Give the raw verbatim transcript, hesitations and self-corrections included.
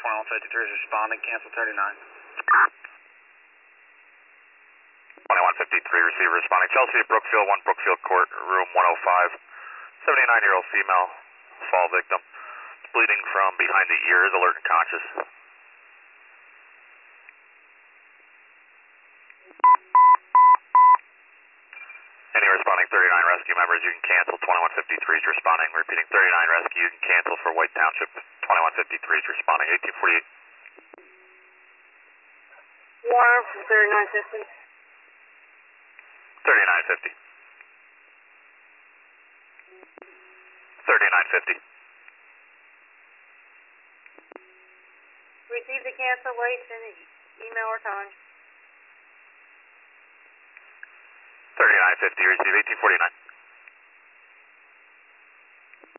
twenty-one fifty-three is responding, cancel thirty-nine. twenty-one fifty-three, receiver responding. Chelsea, Brookfield, one Brookfield Court, room one oh five. seventy-nine-year-old female, fall victim. Bleeding from behind the ears, alert and conscious. Any responding thirty-nine rescue members, you can cancel. twenty-one fifty-three is responding. Repeating, thirty-nine rescue, you can cancel for White Township. twenty-one fifty-three is responding. eighteen forty-eight. Warren from thirty-nine fifty. thirty-nine fifty. thirty-nine fifty. Receive the cancellation, email or time. thirty-nine fifty, receive eighteen forty-nine.